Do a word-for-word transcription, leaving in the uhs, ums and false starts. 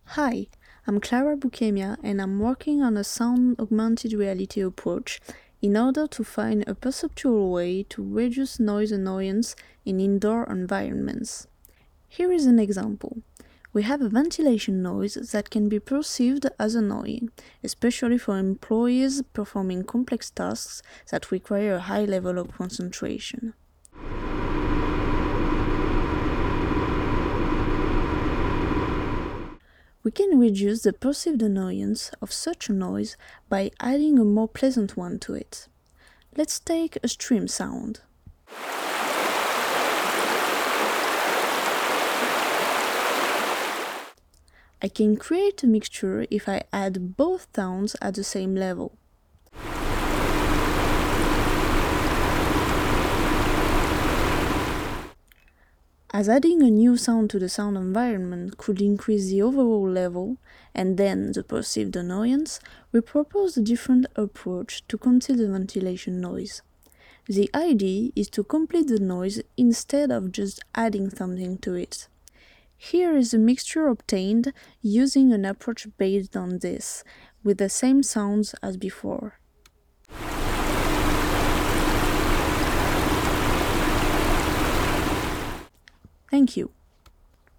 Hi, I'm Clara Bukemia and I'm working on a sound augmented reality approach in order to find a perceptual way to reduce noise annoyance in indoor environments. Here is an example. We have a ventilation noise that can be perceived as annoying, especially for employees performing complex tasks that require a high level of concentration. We can reduce the perceived annoyance of such a noise by adding a more pleasant one to it. Let's take a stream sound. I can create a mixture if I add both sounds at the same level. As adding a new sound to the sound environment could increase the overall level and then the perceived annoyance, we propose a different approach to conceal the ventilation noise. The idea is to complete the noise instead of just adding something to it. Here is a mixture obtained using an approach based on this, with the same sounds as before. Thank you.